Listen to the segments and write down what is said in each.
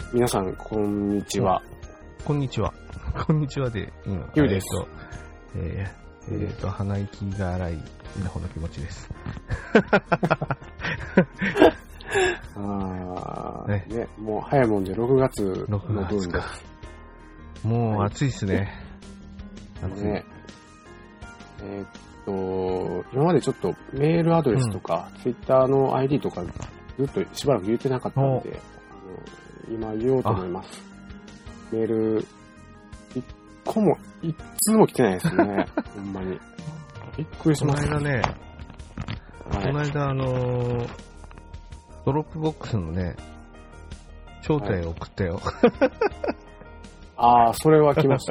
皆さん、こんにちは。 こんにちは。こんにちはで、 ゆうです。 鼻息が荒い稲穂の気持ちです。 ね、もう早いもんで6月の分です。 もう暑いっすね。暑い。 ね。今までちょっとメールアドレスとか、ツイッターの ID とかずっとしばらく言ってなかったので、今言おうと思います。メール、一通も来てないですね。ほんまに。びっくりしました。 この間ドロップボックスのね、招待を送ったよ。 それは来ました。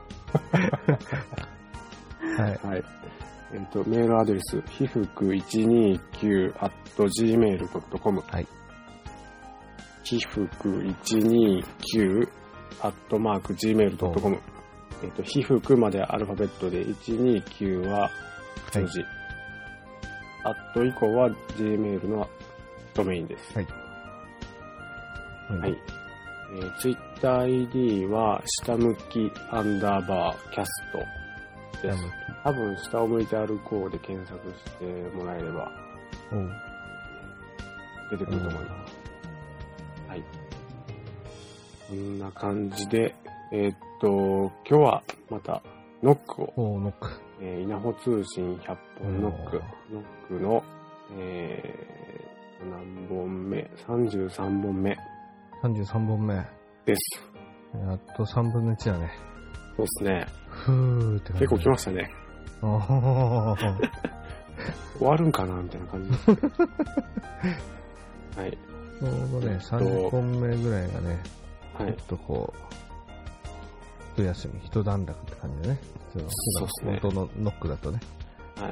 はい。 はい。メールアドレス、ひふく129@gmail.com。はい。ひふく129@gmail.com。ひふくまでアルファベットで、129は数字。アット以降は Gmail のドメインです。はい。はい。Twitter ID は、下向き_キャストです。多分、下を向いて歩こうで検索してもらえれば、出てくると思います。はい。こんな感じで、今日はまた、ノックを、稲穂通信100本ノックの、何本目 ?33 本目。 33本目。 です。 やっと3分の1だね。 そうですね。 ふーって感じ。 結構来ましたね。終わるんかなみたいな感じです、ね。はい。 ちょうどね、30本目ぐらいがね、 はい、 ちょっとこう、一休み、一段落って感じでね。 そうですね。 本当のノックだとね。 はい。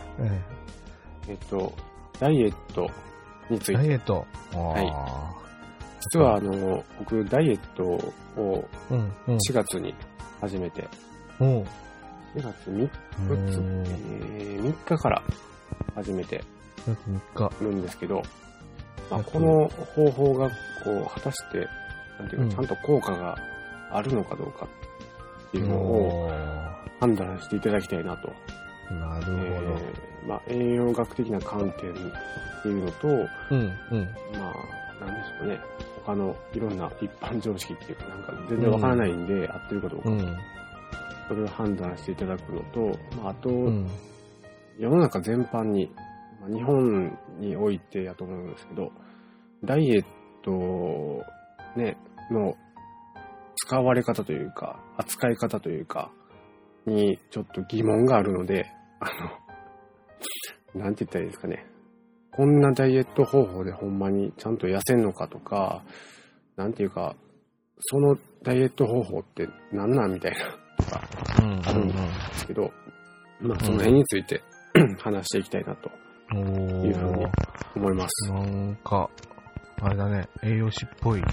ダイエットについて。 ダイエット。 はい。実は僕、ダイエットを4月に始めて、4月3日から始めてるんですけど、この方法が果たしてなんていうか、ちゃんと効果があるのかどうかっていうのを判断していただきたいなと。 なるほど。 栄養学的な観点っていうのと、なんでしょうね。他のいろんな一般常識っていうか、なんか全然わからないんで、合ってるかどうか。それを判断していただくのと、あと、世の中全般に、日本においてやと思うんですけど、ダイエット、ね、の使われ方というか、扱い方というか、にちょっと疑問があるので、なんて言ったらいいですかね。こんなダイエット方法でほんまにちゃんと痩せんのかとか、なんていうか、そのダイエット方法って何なんみたいなとか、あるんですけど、その辺について話していきたいなというふうに思います。 なんか、あれだね、栄養士っぽい。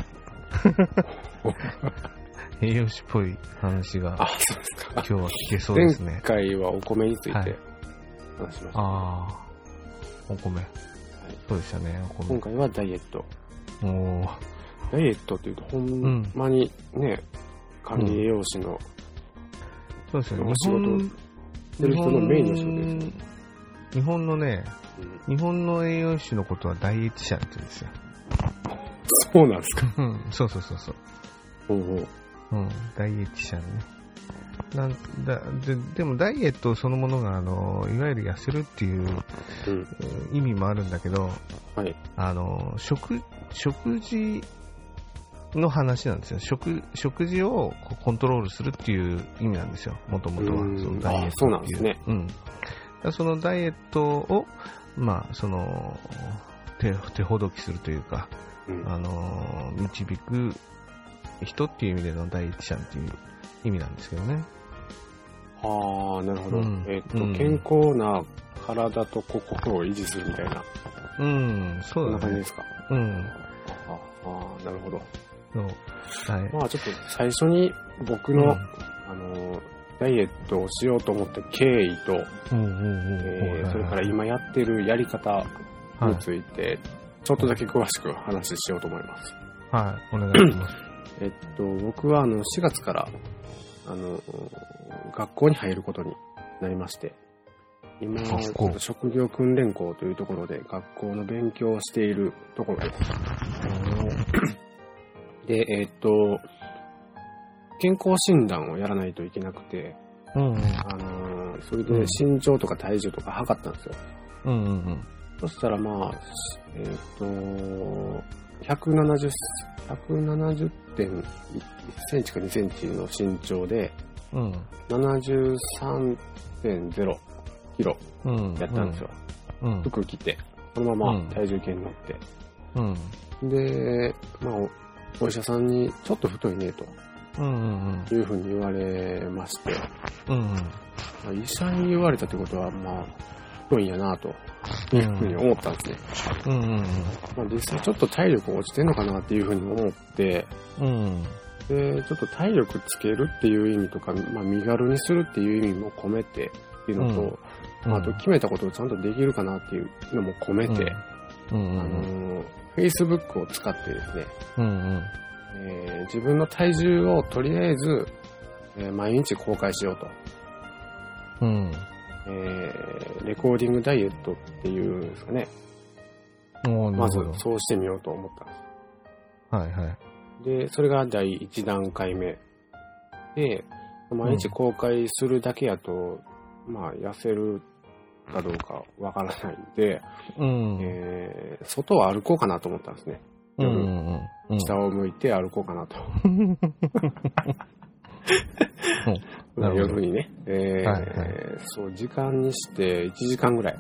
栄養士っぽい話が、 そうですか。 今日は聞けそうですね。 前回はお米について話しました。 お米。そうでしたね、お米。 今回はダイエット。ダイエットっていうとほんまにね、管理栄養士の、 そうですよね。 仕事してる人のメインの仕事です。 日本のね、日本の栄養士のことはダイエティシャンって言うんですよ。 そうなんですか。 そう。ダイエティシャンね。でもダイエットそのものがいわゆる痩せるっていう、意味もあるんだけど、食事の話なんですよ。食事をコントロールするっていう意味なんですよ。もともとはそのダイエットっていう。 そうなんですね。 そのダイエットを手ほどきするというか、導く人っていう意味でのダイエティシャンっていう意味なんですけどね。 なるほど。健康な体と心を維持するみたいな。 そうだね。 そんな感じですか。なるほど。ちょっと最初に僕の、ダイエットをしようと思った経緯と、それから今やってるやり方について、ちょっとだけ詳しく話しようと思います。 はい、お願いします。 僕は4月から、学校に入ることになりまして、今、職業訓練校というところで学校の勉強をしているところです。で、健康診断をやらないといけなくて、それで身長とか体重とか測ったんですよ。そしたらまあ、170.1 センチか2センチの身長で、73.0 キロやったんですよ。服着て、そのまま体重計に乗って。で、まあ、お医者さんにちょっと太いねと、いうふうに言われまして、まあ、医者に言われたってことは、まあ、太いんやなというふうに思ったんですね。まあ、実際ちょっと体力落ちてんのかなっていうふうに思って、で、ちょっと体力つけるっていう意味とか、まあ、身軽にするっていう意味も込めてっていうのと、あと決めたことをちゃんとできるかなっていうのも込めて、Facebook を使ってですね、自分の体重をとりあえず、毎日公開しようと。レコーディングダイエットっていうんですかね。まずそうしてみようと思ったんです。で、それが第1段階目。で、毎日公開するだけやと、まあ、痩せるかどうかわからないんで、外を歩こうかなと思ったんですね。下を向いて歩こうかなと。夜にね、そう、時間にして1時間ぐらい。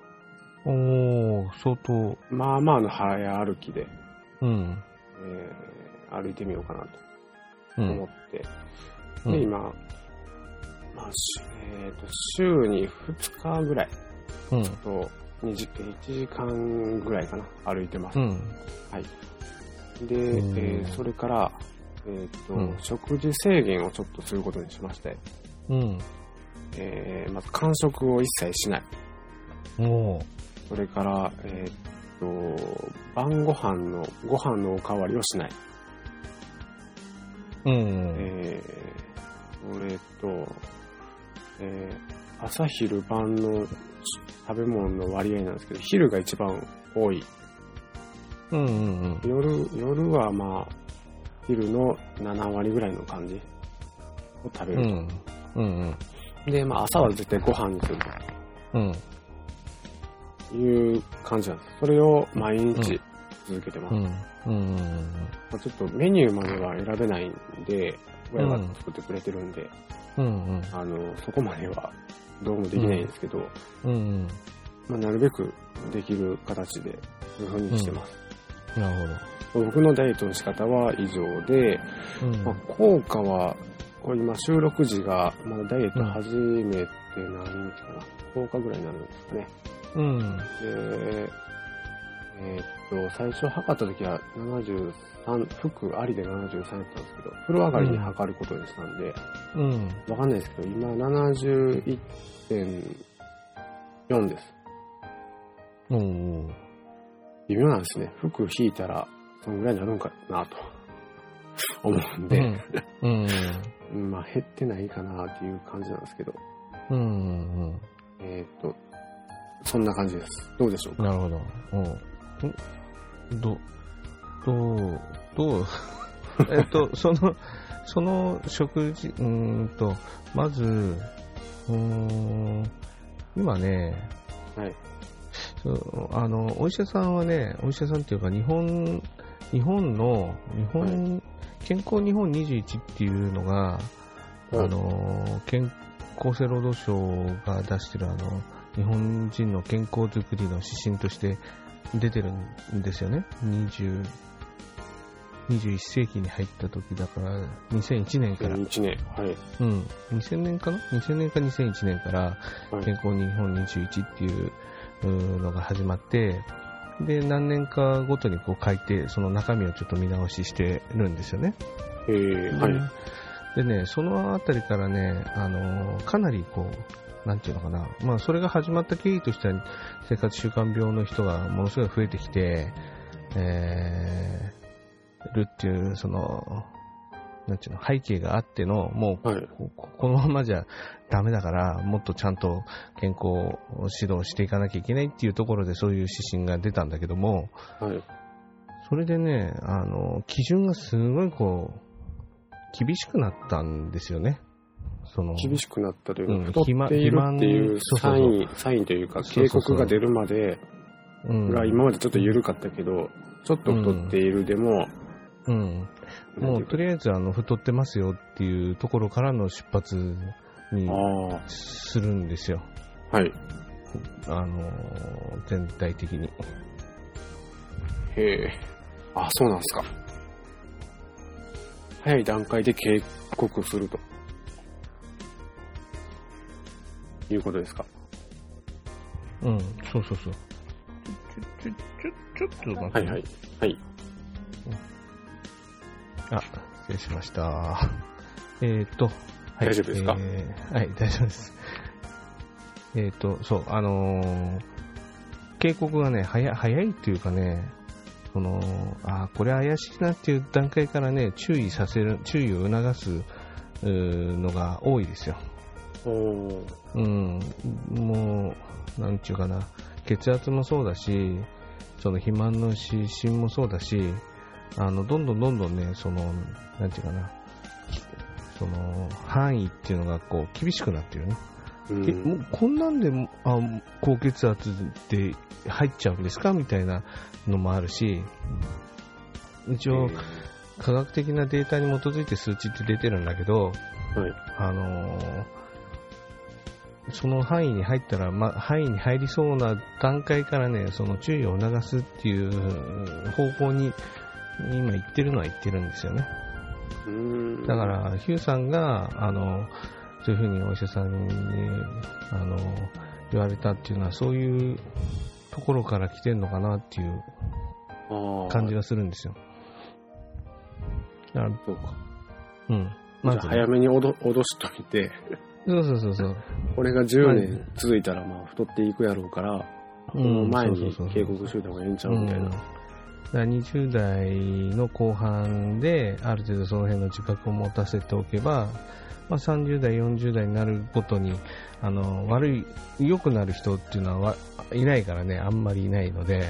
相当。 まあまあの早歩きで、歩いてみようかなと思って。で、今、まあ、週に2日ぐらい、ちょっと1時間ぐらいかな、歩いてます。はい。で、それから、食事制限をちょっとすることにしまして、まず間食を一切しない。それから、晩ご飯のおかわりをしない。それと、朝昼晩の食べ物の割合なんですけど、昼が一番多い。夜はまあ、昼の7割ぐらいの感じを食べると。で、まあ朝は絶対ご飯にすると。いう感じなんです。それを毎日続けてます。ちょっとメニューまでは選べないんで、親が作ってくれてるんで、そこまではどうもできないんですけど、まあ、なるべくできる形でそういう風にしてます。 なるほど。 僕のダイエットの仕方は以上で、まあ、効果は、これ今収録時が、まだダイエット始めて何日かな、10日ぐらいになるんですかね。で、最初測った時は73、服ありで73だったんですけど、風呂上がりに測ることにしたんで、わかんないですけど、今 71.4 です。微妙なんですね。服引いたら、そのぐらいになるんかなと思うんで、まあ減ってないかなっていう感じなんですけど、そんな感じです。どうでしょうか。 なるほど。その食事、まず、今ね、お医者さんっていうか、日本健康日本21っていうのが、厚生労働省が出してる日本人の健康づくりの指針として出てるんですよね。21世紀に入った時だから、2001年から。 2001年、はい。 2000年かな ?2000 年か2001年から、健康日本21っていうのが始まって、で、何年かごとにこう改定、その中身をちょっと見直ししてるんですよね。 はい。 でね、そのあたりからね、かなりこう、なんていうのかな、まあそれが始まった経緯としては、生活習慣病の人がものすごい増えてきて、 るっていう、なんていうの、背景があっての、もう、はい、このままじゃダメだから、もっとちゃんと健康指導していかなきゃいけないっていうところでそういう指針が出たんだけども、はい、それでね、基準がすごい厳しくなったんですよね。 厳しくなったというか、太っているっていうサインというか、警告が出るまでが今までちょっと緩かったけど、ちょっと太っているでも、 もうとりあえず太ってますよっていうところからの出発にするんですよ。 はい。 全体的に。 へえ。あ、そうなんですか。早い段階で警告するということですか。 うん、そうそうそう。ちょっと待って。 はいはい。はい。 あ、失礼しました。はい、 大丈夫ですか？ はい、大丈夫です。そう、警告がね、早いっていうかね、これ怪しいなっていう段階からね、注意を促すのが多いですよ。もう、なんちゅうかな、血圧もそうだし、肥満の指針もそうだし、どんどんね、なんていうかな、範囲っていうのが厳しくなってるね。もうこんなんで高血圧って入っちゃうんですかみたいなのもあるし、一応科学的なデータに基づいて数値って出てるんだけど、その範囲に入ったら、範囲に入りそうな段階からね、注意を促すっていう方向に今言ってるのは言ってるんですよね。だからヒューさんがそういうふうにお医者さんに言われたっていうのはそういうところから来てるのかなっていう感じがするんですよ。 そうか。 まず早めに脅しといて。 そう。 これが10年続いたら太っていくやろうから、この前に警告しといた方がええんちゃうみたいな。 20代の後半である程度その辺の自覚を持たせておけば、30代、40代になるごとに良くなる人っていうのはいないからね、あんまりいないので、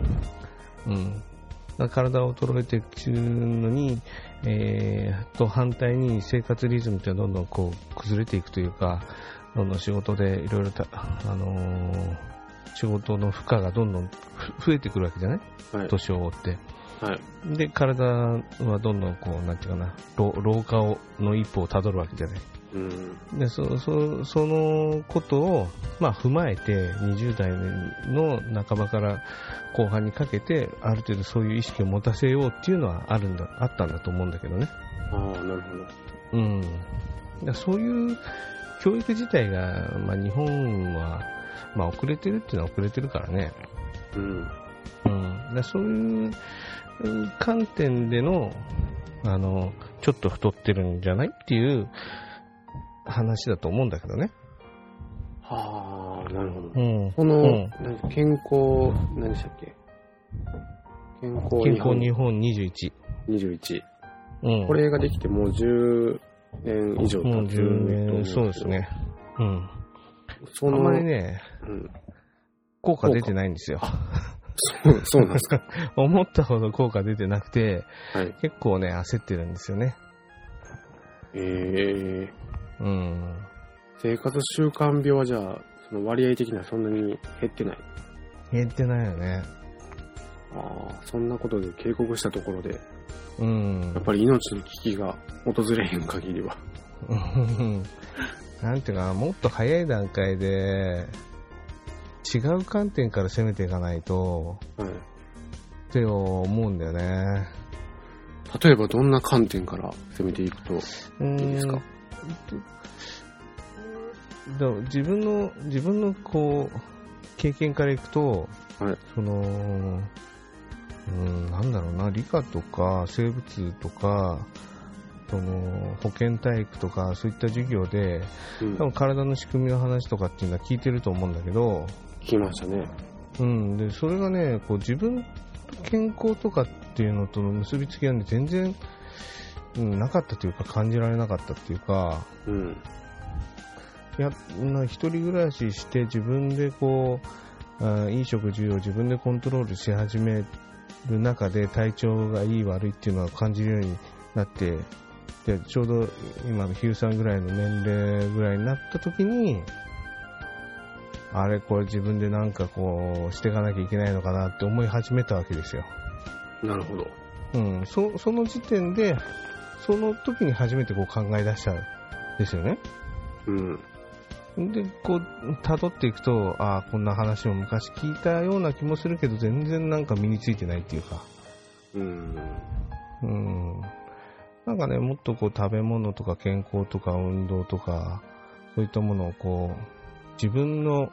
体を衰えていくのに、反対に生活リズムってどんどん崩れていくというか、どんどん仕事でいろいろ仕事の負荷がどんどん増えてくるわけじゃない？はい、年を追って。はい。で、体はどんどんなんていうかな、老化の一歩をたどるわけじゃない。で、そのことを、踏まえて、20代の半ばから後半にかけて、ある程度そういう意識を持たせようっていうのはあったんだと思うんだけどね。 ああ、なるほど。そういう教育自体が、日本は、遅れてるっていうのは遅れてるからね。そういう観点での、ちょっと太ってるんじゃないっていう話だと思うんだけどね。 はあ、なるほど。健康、何でしたっけ？健康日本21。 21。これができてもう10年以上経つと思うんですけど。 そうですね。あんまりね、効果出てないんですよ。 そうなんですか。 思ったほど効果出てなくて、結構ね、焦ってるんですよね。 生活習慣病はじゃあ、その割合的にはそんなに減ってない？ 減ってないよね。 そんなことで警告したところで、やっぱり命の危機が訪れへん限りは。 なんていうか、もっと早い段階で、違う観点から攻めていかないと、って思うんだよね。 例えばどんな観点から攻めていくといいですか？ 自分の経験からいくと、なんだろうな、理科とか生物とか、保健体育とかそういった授業で、多分体の仕組みの話とかっていうのは聞いてると思うんだけど、 聞きましたね。 でそれがね、自分と健康とかっていうのとの結びつきはね、全然、なかったというか、感じられなかったっていうか、いや、一人暮らしして自分でこう、いい食事を自分でコントロールし始める中で体調がいい悪いっていうのは感じるようになって、でちょうど今のヒューさんぐらいの年齢ぐらいになった時に、あれこれ自分でなんかこうしていかなきゃいけないのかなって思い始めたわけですよ。 なるほど。 その時点で、その時に初めてこう考え出したんですよね。で、こう、辿っていくと、こんな話も昔聞いたような気もするけど、全然なんか身についてないっていうか。なんかね、もっとこう、食べ物とか健康とか運動とか、そういったものをこう、自分の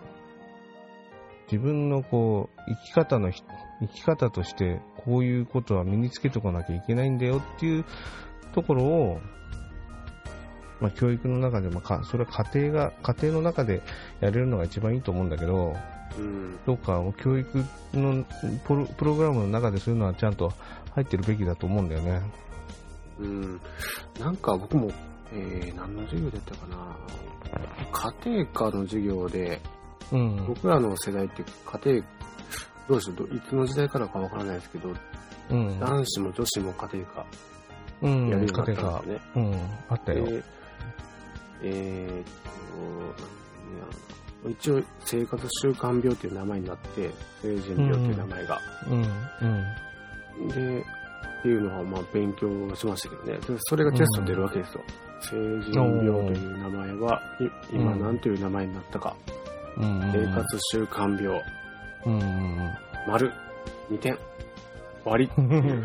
こう、生き方として、こういうことは身につけておかなきゃいけないんだよっていうところを、教育の中でもそれは家庭の中でやれるのが一番いいと思うんだけど、どうか教育のプログラムの中でそういうのはちゃんと入ってるべきだと思うんだよね。 なんか僕も、何の授業だったかな、家庭科の授業で、僕らの世代って家庭、どうでしょう、いつの時代からかわからないですけど、男子も女子も家庭科やるようになったんですよね。 あったよ。 一応生活習慣病っていう名前になって、成人病っていう名前が。で、っていうのは勉強しましたけどね。それがテスト出るわけですよ。成人病という名前は、今何という名前になったか。生活習慣病。丸、2点、終わりっていう。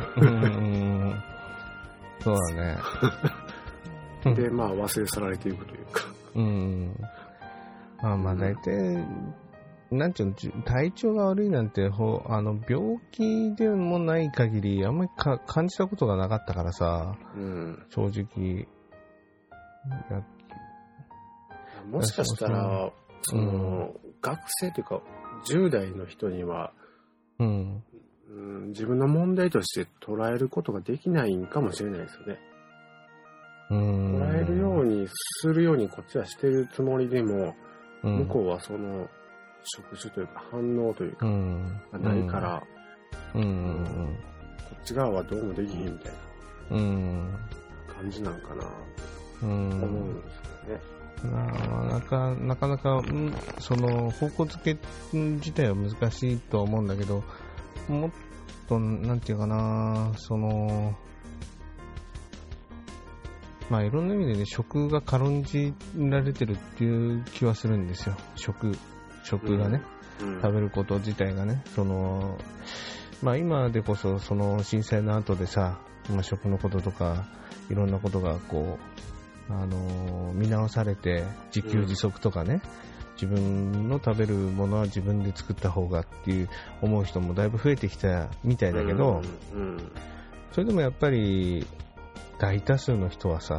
そうだね。 で、忘れ去られていくというか。 大体、なんていうの、体調が悪いなんて、病気でもない限り、あんまり感じたことがなかったからさ、正直。 もしかしたら、学生というか、10代の人には、自分の問題として捉えることができないんかもしれないですよね。捉えるようにするようにこっちはしてるつもりでも、向こうはその触手というか反応というかがないから、こっち側はどうもできひんみたいな感じなんかなと思うんですよね。 なかなか、その方向づけ自体は難しいとは思うんだけど、もっとなんていうかな、いろんな意味でね、食が軽んじられてるっていう気はするんですよ。食がね、食べること自体がね、今でこそその震災の後でさ、食のこととかいろんなことがこう見直されて、自給自足とかね、自分の食べるものは自分で作った方がっていう思う人もだいぶ増えてきたみたいだけど、それでもやっぱり大多数の人はさ、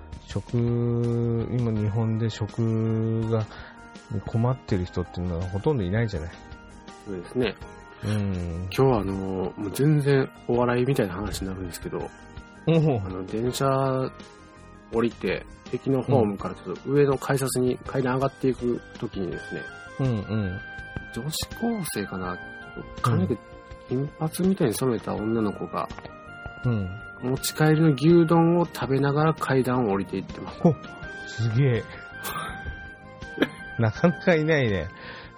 今日本で食が困ってる人っていうのはほとんどいないじゃない。 そうですね。今日はもう全然お笑いみたいな話になるんですけど、電車降りて駅のホームからちょっと上の改札に階段上がっていくときにですね、女子高生かな、髪の毛金髪みたいに染めた女の子が、持ち帰りの牛丼を食べながら階段を降りていってます。 すげえ。なかなかいないね。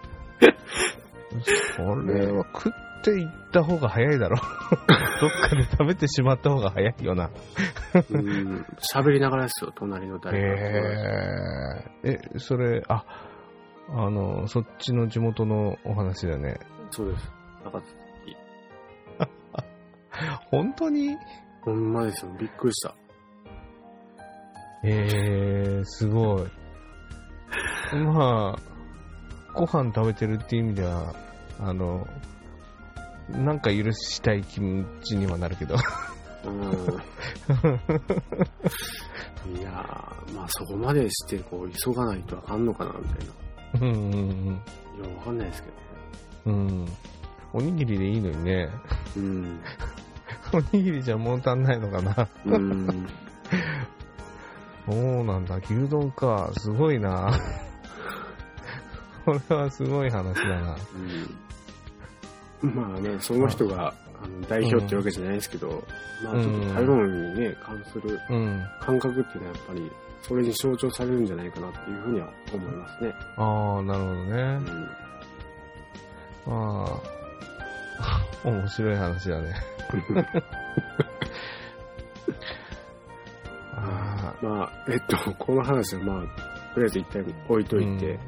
これは食っていった方が早いだろ。どっかで食べてしまった方が早いよな。 喋りながらですよ、隣の誰か。それ、そっちの地元のお話だね。 そうです。中津。 本当に？ ほんまですよ、びっくりした。 すごい。ご飯食べてるっていう意味では、なんか許したい気持ちにはなるけど。 いやー、そこまでして急がないとあかんのかなみたいな。いや、わかんないですけどね。 おにぎりでいいのにね。 うん。 おにぎりじゃ物足んないのかな。そうなんだ、牛丼か。すごいな。これはすごい話だな。 まあね、その人が代表っていうわけじゃないですけど、まあちょっとタイロンにね、関する感覚っていうのはやっぱり、それに象徴されるんじゃないかなっていうふうには思いますね。 ああ、なるほどね。まあ、面白い話だね。 まあ、この話はまあ、とりあえず一旦置いといて、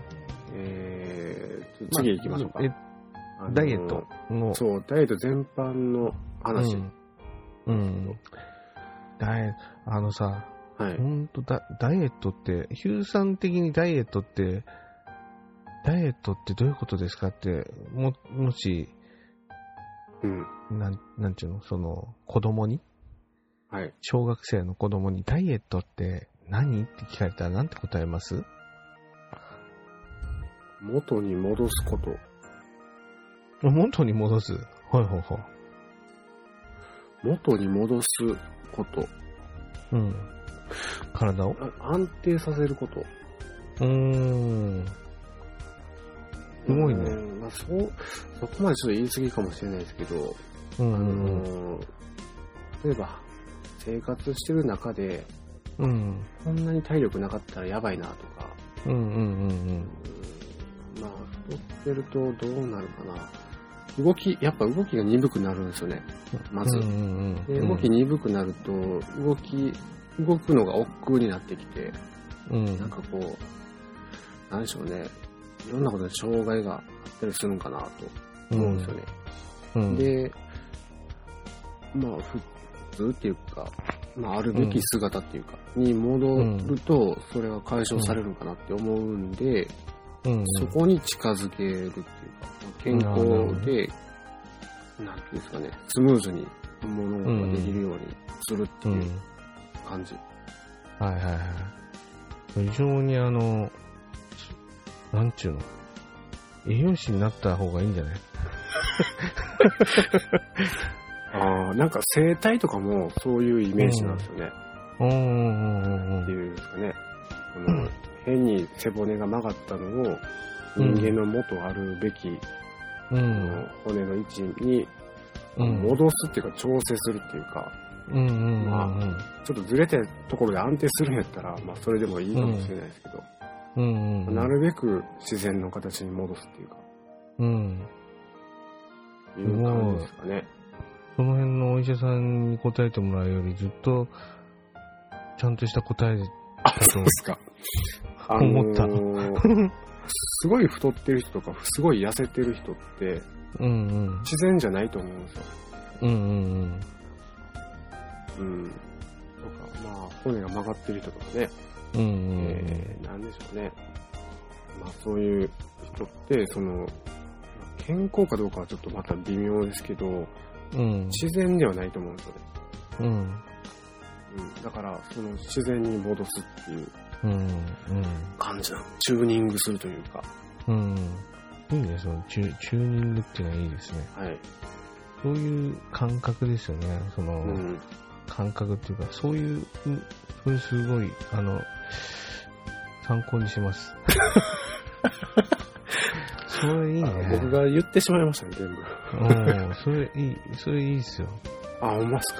次行きましょうか。 ダイエットの。 そう、ダイエット全般の話。 さ、ほんとダイエットって、ヒューさん的にダイエットってどういうことですかって、もし、なんちゅうの、その、子供に、小学生の子供にダイエットって何って聞かれたらなんて答えます？ 元に戻すこと。 元に戻す。はいはいはい。 元に戻すこと。 体を安定させること。 すごいね。 まあ、そこまでちょっと言い過ぎかもしれないですけど、例えば、生活してる中で、こんなに体力なかったらやばいなとか、まあ、太ってるとどうなるかな。やっぱ動きが鈍くなるんですよね、まず。で動き鈍くなると、動くのが億劫になってきて、なんかこう、なんでしょうね、いろんなことで障害があったりするんかなと思うんですよね。で、まあ、普通っていうか、まあ、あるべき姿っていうか、に戻ると、それが解消されるのかなって思うんで、そこに近づけるっていうか、健康で、なんていうんですかね、スムーズに物事ができるようにするっていう感じ。 はいはいはい。非常になんちゅうの、栄養士になった方がいいんじゃない？ なんか生態とかもそういうイメージなんですよね。っていうんですかね。変に背骨が曲がったのを人間の元あるべき、骨の位置に戻すっていうか調整するっていうか、まあ、ちょっとずれたところで安定するんやったら、まあそれでもいいかもしれないですけど、なるべく自然の形に戻すっていうか、いう感じですかね。 その辺のお医者さんに答えてもらうよりずっとちゃんとした答えで。 そうですか。 思った。 すごい太ってる人とか、すごい痩せてる人って、自然じゃないと思うんですよ。とか、まあ、骨が曲がってる人とかね。なんでしょうね。まあ、そういう人って、健康かどうかはちょっとまた微妙ですけど、自然ではないと思うんですよね。だから、自然に戻すっていう感じなの。チューニングするというか。 いいね、チューニングっていうのはいいですね。はい。そういう感覚ですよね。感覚っていうか、そういうすごい、参考にします。それいいね。 僕が言ってしまいましたね、全部。 それいいっすよ。 ほんまっすか。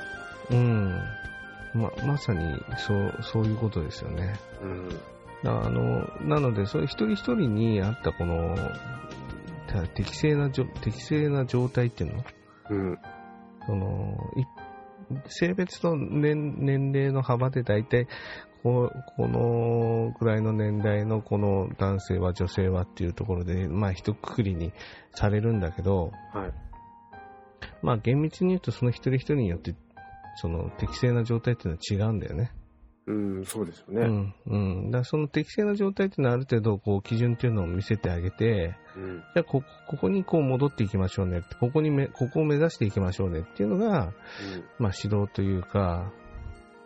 まさに、そういうことですよね。なので、それ一人一人に合ったこの、適正な状態っていうの、性別の年齢の幅で大体、このぐらいの年代のこの男性は女性はっていうところで、まあ一括りにされるんだけど、まあ厳密に言うとその一人一人によって、適正な状態っていうのは違うんだよね。 そうですよね。 だからその適正な状態っていうのはある程度こう基準っていうのを見せてあげて、じゃあここにこう戻っていきましょうね、ここを目指していきましょうねっていうのが、まあ指導というか、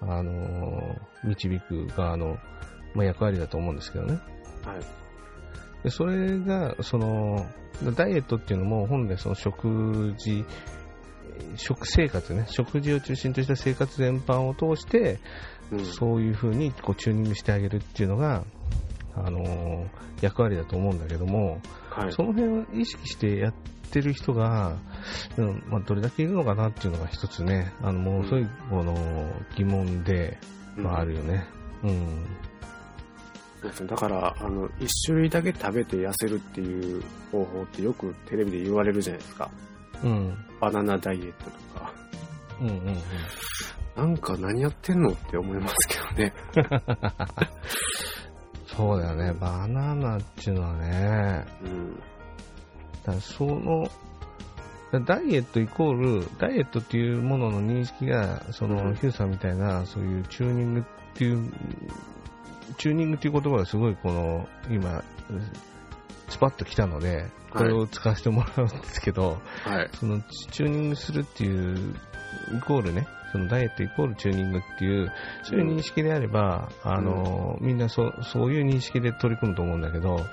導く側の、まあ、役割だと思うんですけどね。 でそれがダイエットっていうのも本来その食生活ね、食事を中心とした生活全般を通して、そういう風にこうチューニングしてあげるっていうのが、役割だと思うんだけども、はい、その辺を意識してやってる人が、どれだけいるのかなっていうのが一つね、もうそういう疑問で、あるよね。 そうですね。だから一種類だけ食べて痩せるっていう方法ってよくテレビで言われるじゃないですか。バナナダイエットとか。なんか何やってんのって思いますけどね。 そうだよね。バナナっていうのはね。だダイエットイコール、ダイエットっていうものの認識が、ヒューさんみたいな、そういうチューニングっていう言葉がすごい今、スパッと来たので、これを使わせてもらうんですけど、はい、そのチューニングするっていうイコールね、そのダイエットイコールチューニングっていう、そういう認識であれば、みんなそういう認識で取り組むと思うんだけど、はい、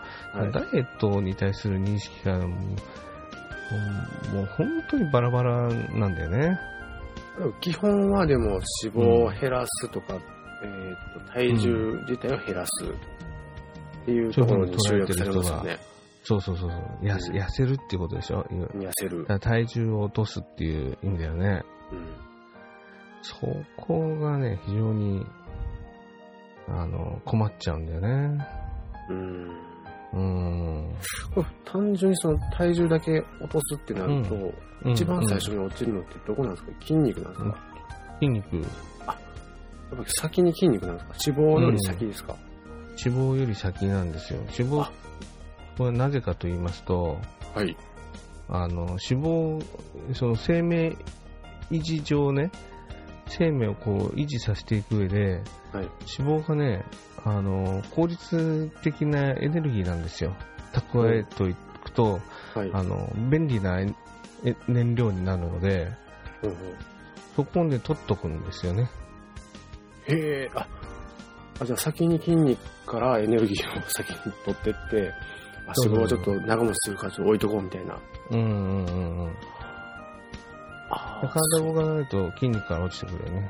ダイエットに対する認識がもう本当にバラバラなんだよね。 基本はでも脂肪を減らすとか、体重自体を減らすっていうところに集約されますよね。 そう。痩せるっていうことでしょ。 痩せる。 体重を落とすっていう意味だよね。そこがね、非常に困っちゃうんだよね。 単純にその体重だけ落とすってなると、一番最初に落ちるのってどこなんですか？筋肉なんですか？ 筋肉。 やっぱり先に筋肉なんですか？脂肪より先ですか？ 脂肪より先なんですよ。脂肪、これなぜかと言いますと、 はい。 脂肪、その生命維持上ね、生命を維持させていく上で、はい、脂肪がね、効率的なエネルギーなんですよ。蓄えといくと、はい、便利な燃料になるので、そこで取っとくんですよね。 へー、じゃあ先に筋肉からエネルギーを先に取ってって、脂肪をちょっと長持ちするからちょっと置いとこうみたいな。 体を動かないと筋肉から落ちてくるよね。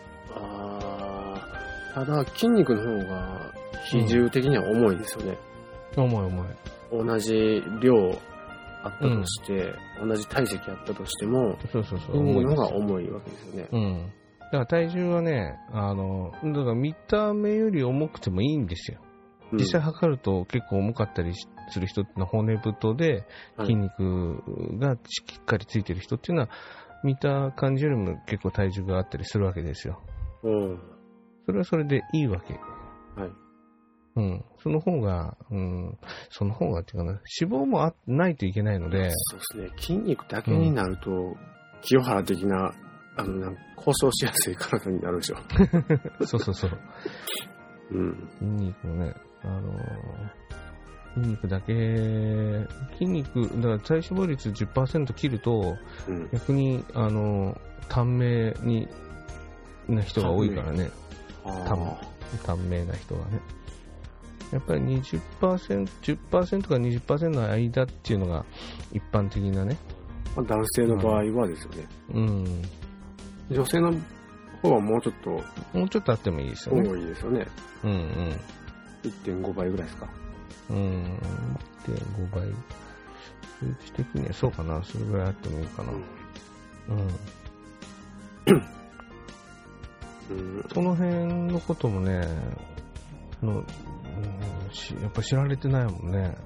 ただ筋肉の方が比重的には重いですよね。 重い。 同じ量あったとして、同じ体積あったとしても、筋肉の方が重いわけですよね。 だから体重はね、だから見た目より重くてもいいんですよ。実際測ると結構重かったりする人ってのは骨太で筋肉がしっかりついてる人っていうのは見た感じよりも結構体重があったりするわけですよ。それはそれでいいわけ。はい。その方がっていうかな、脂肪もないといけないので。 そうですね。筋肉だけになると、清原的な、交渉しやすい体になるでしょ。 そう。筋肉もね、だから体脂肪率 10% 切ると、逆に、短命な人が多いからね。短命な人がね。やっぱり 10% から 20% の間っていうのが一般的なね。 男性の場合はですよね。女性の方はもうちょっとあってもいいですよね。 多いですよね。1.5 倍ぐらいですか。 1.5 倍。数値的にはそうかな。それぐらいあってもいいかな。その辺のこともね、やっぱ知られてないもんね。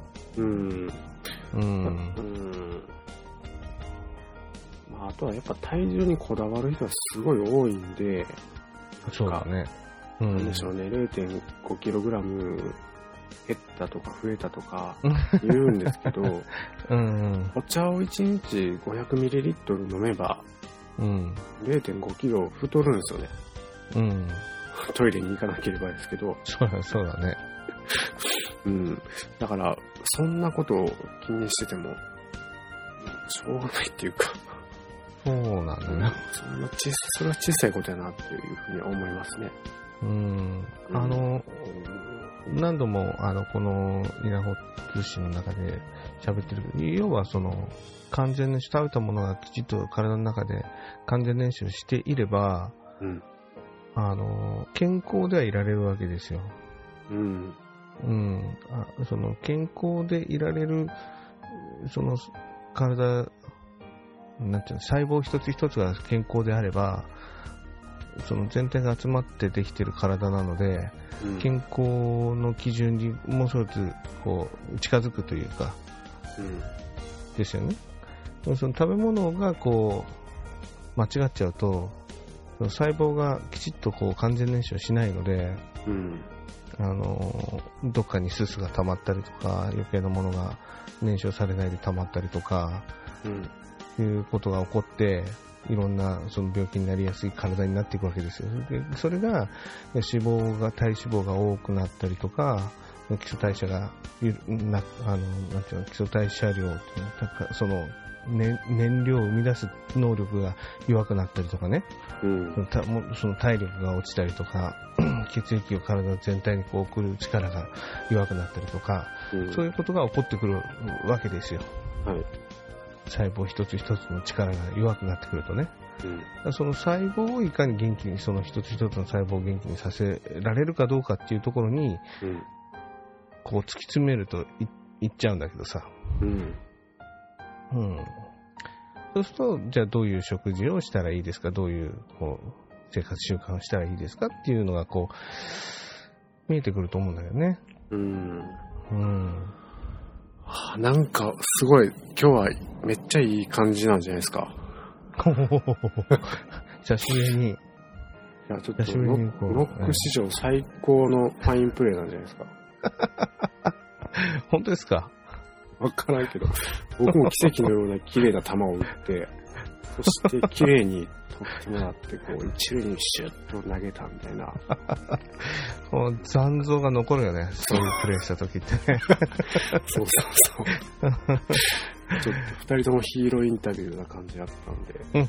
あとはやっぱ体重にこだわる人はすごい多いんで、 そうだね。なんでしょうね、0.5 キログラム減ったとか増えたとか言うんですけど、お茶を1日500ミリリットル飲めば、0.5 キロ太るんですよね。トイレに行かなければですけど。 そうだね。 だから、そんなことを気にしてても、しょうがないっていうか。 そうなんだね。 それは小さいことやなっていうふうに思いますね。 何度もこの稲穂通信の中で喋ってるけど、要はその完全燃焼、食べたものがきちっと体の中で完全燃焼していれば、健康ではいられるわけですよ。その健康でいられる、その体、なんていうの、細胞一つ一つが健康であれば、その全体が集まってできている体なので、健康の基準にもう一つこう近づくというか、ですよね。その食べ物がこう間違っちゃうと、細胞がきちっとこう完全燃焼しないので、どっかにすすが溜まったりとか、余計なものが燃焼されないで溜まったりとか、いうことが起こって、いろんなその病気になりやすい体になっていくわけですよ。でそれが体脂肪が多くなったりとか、基礎代謝がなんていうの、基礎代謝量っていうの、その燃料を生み出す能力が弱くなったりとかね、その体力が落ちたりとか、血液を体全体にこう送る力が弱くなったりとか、そういうことが起こってくるわけですよ。細胞一つ一つの力が弱くなってくるとね、その細胞をいかに元気に、その一つ一つの細胞を元気にさせられるかどうかっていうところに、こう突き詰めるといっちゃうんだけどさ、そうすると、じゃあどういう食事をしたらいいですか、どういうこう生活習慣をしたらいいですかっていうのがこう見えてくると思うんだよね。 なんかすごい今日はめっちゃいい感じなんじゃないですか。 久しぶりに。 いや、ちょっとロック史上最高のファインプレーなんじゃないですか。 本当ですか？ わからんけど、僕も奇跡のような綺麗な球を打って、そして綺麗に取ってもらって、こう一塁にシュッと投げたみたいな。 こう残像が残るよね、そういうプレーした時ってね。 そう。ちょっと二人ともヒーローインタビューな感じだったんで。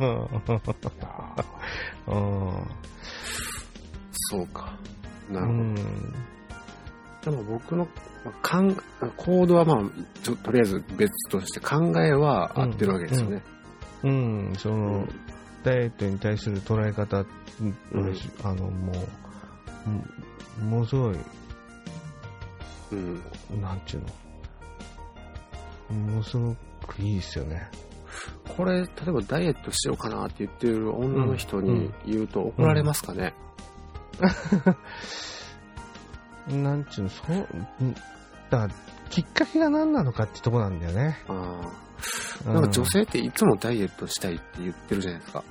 そうか。なるほど。でも僕の行動はまあとりあえず別として考えは合ってるわけですよね。 そのダイエットに対する捉え方、ものすごい、なんちゅうの、ものすごくいいですよね。 これ例えばダイエットしようかなって言ってる女の人に言うと怒られますかね？ なんちゅうの、だからきっかけが何なのかってとこなんだよね。 なんか女性っていつもダイエットしたいって言ってるじゃないですか。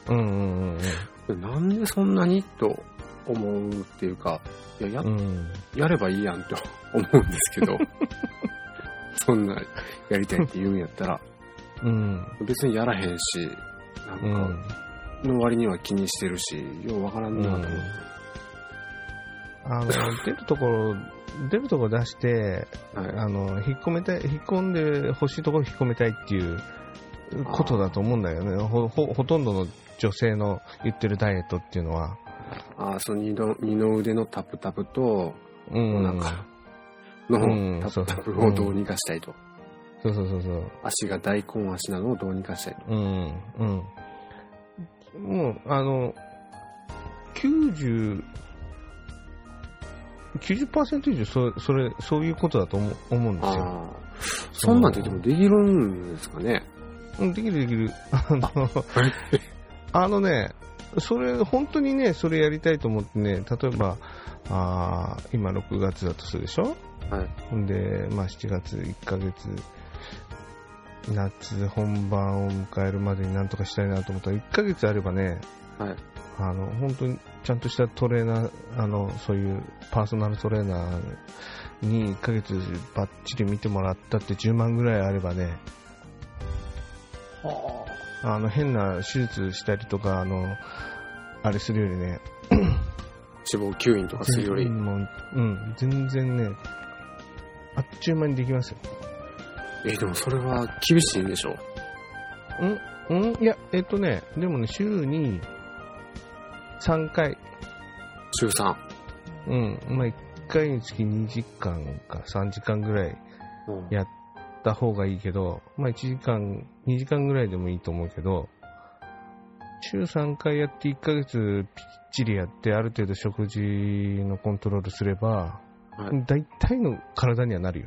なんでそんなにと思うっていうか、やればいいやんと思うんですけど、そんなやりたいって言うんやったら、別にやらへんし、なんかの割には気にしてるし、ようわからんなと思って。 出るところ出して、引っ込んで欲しいところ引っ込めたいっていうことだと思うんだよね。ほとんどの女性の言ってるダイエットっていうのは。 その二の腕のタプタプと、なんかのタプタプをどうにかしたいと。 そう。 足が大根足なのをどうにかしたいと。 もう90% 以上そういうことだと思うんですよ。 そんなんってでもできるんですかね？ できる。それ本当にね、それやりたいと思ってね、例えば今6月だとするでしょ？で、7月1ヶ月夏本番を迎えるまでになんとかしたいなと思ったら、1ヶ月あればね、本当にちゃんとしたトレーナー、そういうパーソナルトレーナーに1ヶ月バッチリ見てもらったって10万ぐらいあればね、変な手術したりとか、あれするよりね、 脂肪吸引とかするより、 全然ね、あっちゅう間にできますよ。 でもそれは厳しいんでしょ？ いや、でもね、週に3回。 週 3？ まあ、1回につき2時間か3時間ぐらいやった方がいいけど、まあ1時間、2時間ぐらいでもいいと思うけど、週3回やって1ヶ月ぴっちりやって、ある程度食事のコントロールすれば、大体の体にはなるよ。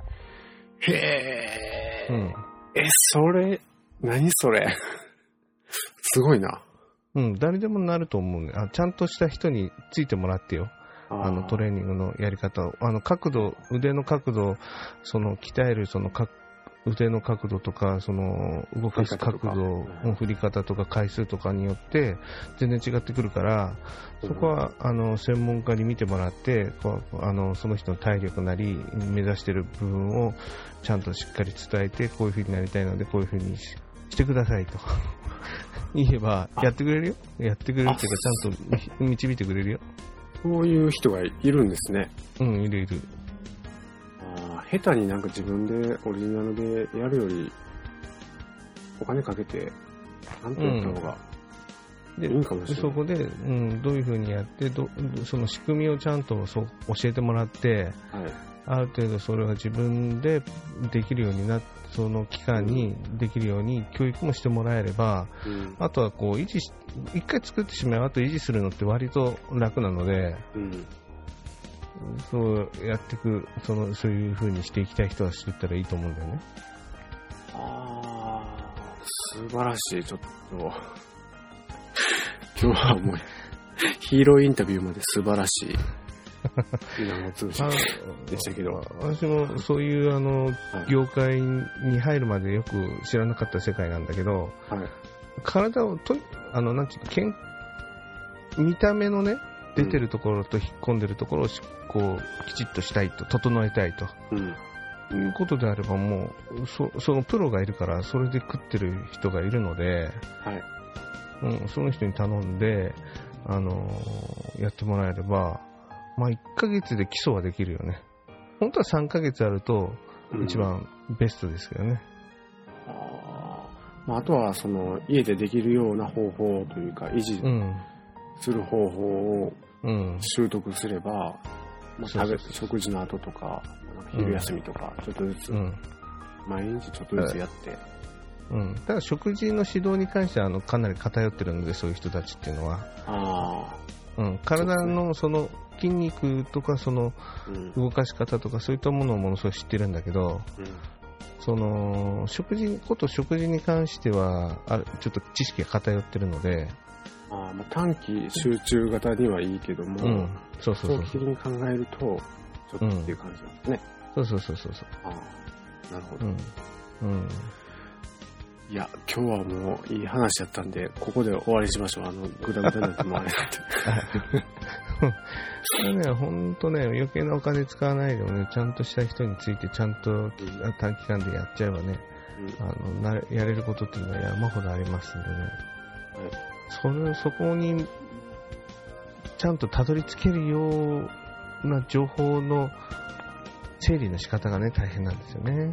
へー。何それすごいな。 誰でもなると思うね。ちゃんとした人についてもらってよ。トレーニングのやり方を。角度、腕の角度、鍛える、腕の角度とか、動かす角度、振り方とか回数とかによって、全然違ってくるから、そこは、専門家に見てもらって、その人の体力なり、目指している部分を、ちゃんとしっかり伝えて、こういう風になりたいので、こういう風にしてくださいと。言えば、やってくれるよ。やってくれるっていうか、ちゃんと導いてくれるよ。 そういう人がいるんですね。 いるいる。 下手になんか自分でオリジナルでやるより、お金かけて、なんとやった方がいいかもしれない。 そこで、どういう風にやって、その仕組みをちゃんと教えてもらって、ある程度それは自分でできるようにその期間にできるように教育もしてもらえれば、あとは一回作ってしまえば、あと維持するのって割と楽なので、そうやっていく、そういう風にしていきたい人はしていったらいいと思うんだよね。 素晴らしい。ちょっと今日はもうヒーローインタビューまで素晴らしい稲通信でしたけど、 私もそういう業界に入るまでよく知らなかった世界なんだけど、体をなんていうか、見た目のね、出てるところと引っ込んでるところをきちっとしたいと、整えたいと、いうことであれば、もうそのプロがいるから、それで食ってる人がいるので、その人に頼んでやってもらえれば、まあ1ヶ月で基礎はできるよね。本当は3ヶ月あると一番ベストですけどね。 あとは家でできるような方法というか、維持する方法を習得すれば、食事の後とか昼休みとかちょっとずつ、毎日ちょっとずつやって、 ただ食事の指導に関してはかなり偏ってるので、そういう人たちっていうのは、体の筋肉とか動かし方とかそういったものをものすごい知ってるんだけど、食事に関してはちょっと知識が偏ってるので、 短期集中型にはいいけども、長期的に考えるとちょっとっていう感じなんですね。 そう。 なるほど。いや、今日はもういい話やったんで、ここで終わりにしましょう。グダグダになってもあれなんて。 ほんとね、余計なお金使わないでもね、ちゃんとした人についてちゃんと短期間でやっちゃえばね、やれることっていうのは山ほどありますんでね。そこにちゃんとたどり着けるような情報の整理の仕方がね、大変なんですよね。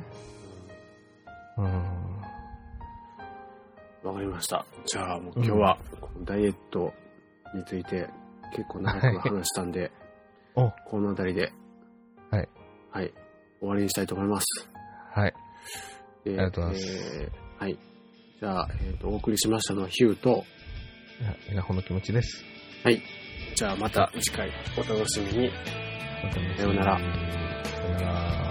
わかりました。じゃあもう今日はダイエットについて結構長く話したんで、このあたりで、終わりにしたいと思います。 ありがとうございます。 じゃあ、お送りしましたのはヒューと、 稲穂の気持ちです。 じゃあまた次回お楽しみに。さようなら。 さようなら。